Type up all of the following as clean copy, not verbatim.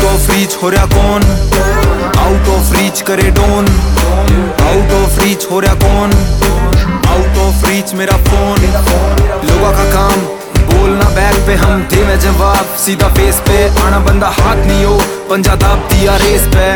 Out of reach हो रहा कौन, आउट ऑफ रीच करे डोन, आउट ऑफ रीच हो रहा कौन, आउट ऑफ रीच मेरा फोन। लोगों का काम बोलना बैक पे, हम दे में जवाब सीधा फेस पे, आना बंदा हाथ नहीं हो पंजा दाब दिया रेस पे।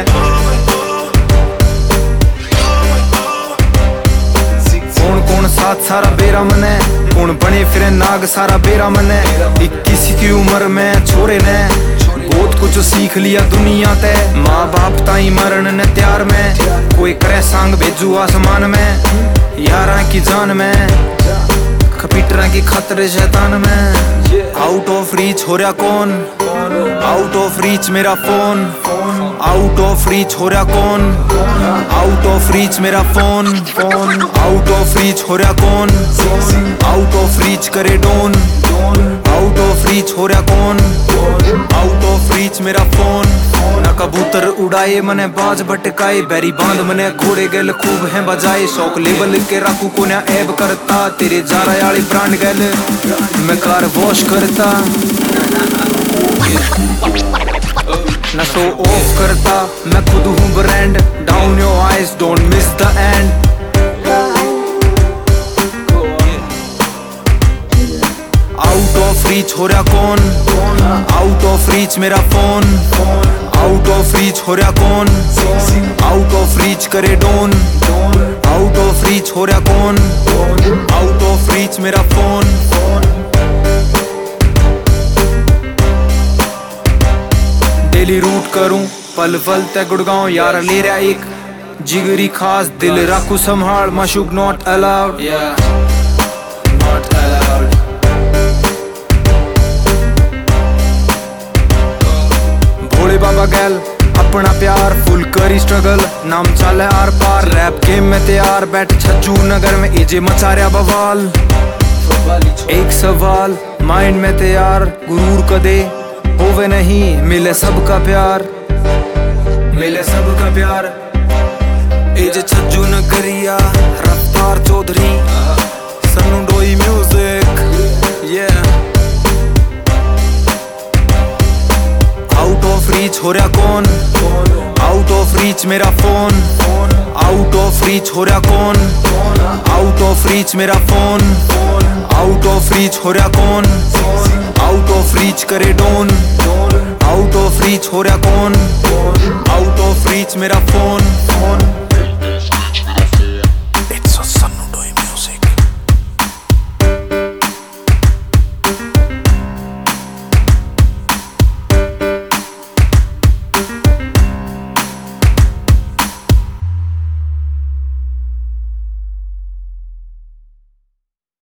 कौन कौन साथ सारा बेरा मने, कौन बने फिरे नाग सारा बेरा मने। 21 की उम्र में छोरे ने बहुत कुछ सीख लिया दुनिया ते, माँ बाप ताई मरण ने त्यार में, कोई करे सांग भेजू आसमान में, यारा की जान में खपीटरा की खतरे शैतान में। आउट ऑफ रीच हो रहा कौन, आउट ऑफ रीच मेरा फोन, आउट ऑफ रीच हो रहा कौन, आउट ऑफ रीच मेरा फोन, आउट ऑफ रीच हो रहा कौन, आउट ऑफ रीच करे डोन, आउट ऑफ रीच हो रहा कौन, आउट ऑफ रीच मेरा फोन। ना कबूतर उड़ाए मने बाज भटकाए, बैरी बांध मने घोड़े गल खूब है बजाए, शौक लेबल के राखू को ना ऐब करता, तेरे जारा याली ब्रांड गल मैं कार वॉश करता, ना शो ऑफ करता, मैं खुद हूँ brand. Down your eyes don't miss the end. Out of reach हो रहा कौन, आउट ऑफ रीच मेरा फोन, आउट ऑफ रीच हो रहा कौन, आउट ऑफ रीच करे डोन, आउट ऑफ रीच हो रहा कौन, आउट ऑफ रीच मेरा फोन। डेली रूट करूं पल पल ते गुड़गांव, यार ले रहा एक जिगरी खास दिल रखू संभाल, माशूक not allowed, not allowed. Bhole Baba गैल अपना प्यार फुल करी स्ट्रगल, नाम चले आर पार, रैप गेम में तैयार, बैठ छज्जू नगर में एजे मचा रहा बवाल। एक सवाल माइंड में तैयार, गुरूर कदे होवे नहीं, मिले सबका प्यार, मिले सबका प्यार। एजे Chhajju Nagariya Raftaar Chaudhary, Sannu Doi music, out of reach हो रहा कौन, आउट ऑफ रीच मेरा फोन, आउट ऑफ रीच हो रहा कौन, आउट ऑफ रीच मेरा फोन, आउट ऑफ रीच हो रहा कौन, आउट ऑफ रीच करे डोन, आउट ऑफ रीच हो रहा कौन, आउट ऑफ रीच मेरा फोन।